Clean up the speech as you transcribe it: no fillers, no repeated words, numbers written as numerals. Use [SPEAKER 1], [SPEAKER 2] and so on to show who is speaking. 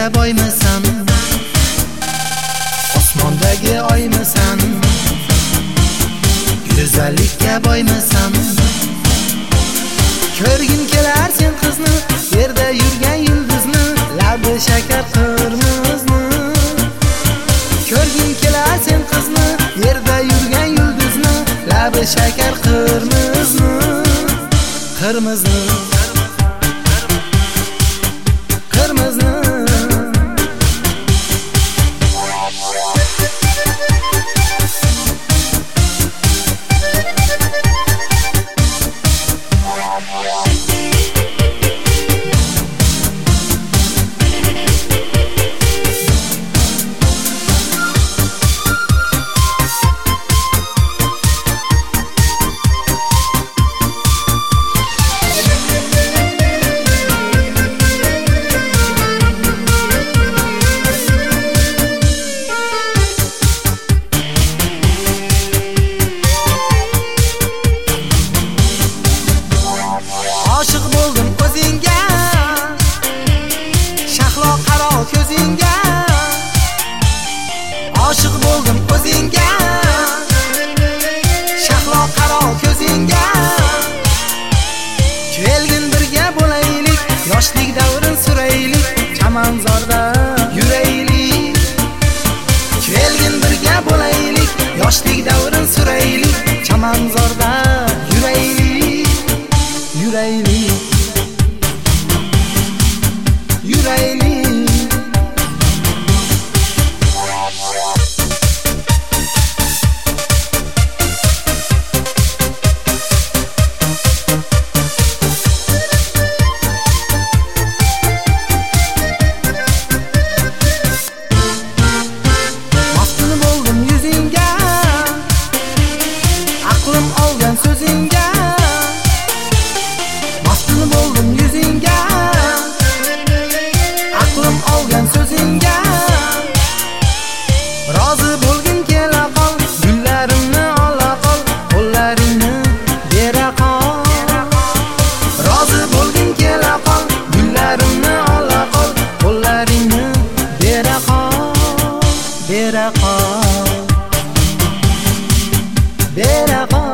[SPEAKER 1] boymisan, osmondagi oymisan, go'zallikka boymisan. Ko'rgim kelar sen qizni, yerda yurgan yulduzni, labi shakar qirmizni. Ko'rgim kelar sen qizni, yerda yurgan yulduzni, labi shakar qirmizni. Qirmizni, qirmizni. Aşık buldum o'zingga, shahlo qaro ko'zingga. Aşık buldum o'zingga, shahlo qaro ko'zingga. Kelgin birga bo'laylik, yoshlik davrin suraylik, chamanzorda yuraylik. Kelgin birga bo'laylik, yoshlik davrin suraylik, chamanzorda yuraylik. Yuraylik, yuraylik. Maftun bo'ldim yuzingga, aqlim olgan so'zingga. Maftun bo'ldim yuzingga, aqlim olgan so'zingga. Rozi bo'lgin kela qol, gullarimni ola qol, qo'llaringni bera qol. Rozi bo'lgin kela qol, gullarimni ola qol, qo'llaringni bera qol, bera qol, bera qol.